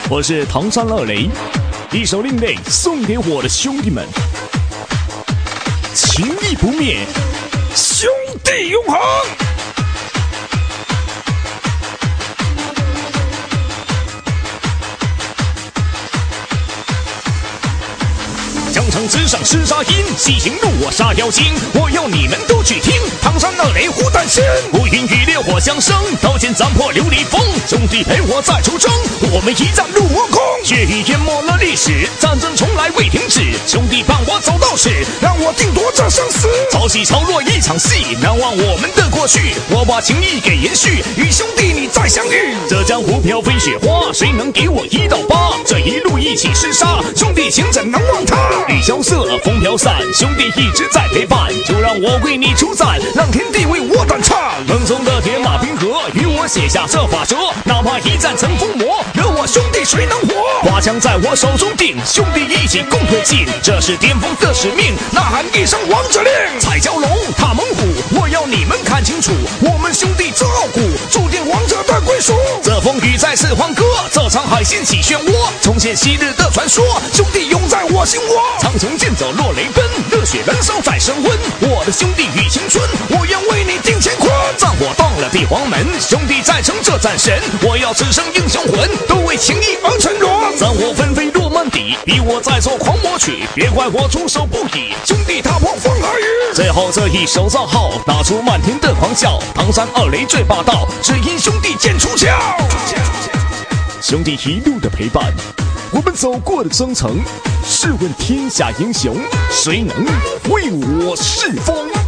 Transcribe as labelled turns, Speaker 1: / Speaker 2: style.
Speaker 1: 我是唐山二雷，一首另类送给我的兄弟们，情义不灭，兄弟永恒。江城之上厮杀音，西行路我杀妖精。我要你们都去听，唐山二雷虎胆心。乌云与烈火相生，刀剑斩破琉璃风。兄弟陪我再出征，我们一战入魔空。血雨淹没了历史，战争从来未停止。兄弟伴我走到死，让我定夺这生死。潮起潮落一场戏，难忘我们的过去。我把情谊给延续，与兄弟你再相遇。这江湖飘飞雪花，谁能给我1到8？这一路一起厮杀，兄弟情怎能忘他？雨萧瑟，风飘散，兄弟一直在陪伴。就让我为你出战，让天地为我胆颤。冷宗的铁马冰河，与我写下这法则。哪怕一战成疯魔，惹我兄弟谁能活？花枪在我手中定，兄弟一起共推进。这是巅峰的使命，呐喊一声王者令。踩蛟龙，踏猛虎，我要你们看清楚，我们兄弟这傲骨，注定王者的归属。这风雨再次欢歌，这场海掀起漩涡，重现昔日的传说，兄弟永在我心窝。苍穹剑走落雷奔，热血燃烧在升温。我的兄弟与青春，我愿为你定乾坤。战火荡了地黄门，兄弟再成这战神。我要此生英雄魂，都为情义而沉沦。战火纷飞落满地，逼我再奏狂魔曲。别怪我出手不已，兄弟踏破风和雨。最后这一手造号，打出漫天的狂笑。唐山二雷最霸道，只因兄弟剑出鞘。兄弟一路的陪伴，我们走过的征程，试问天下英雄，谁能为我释放？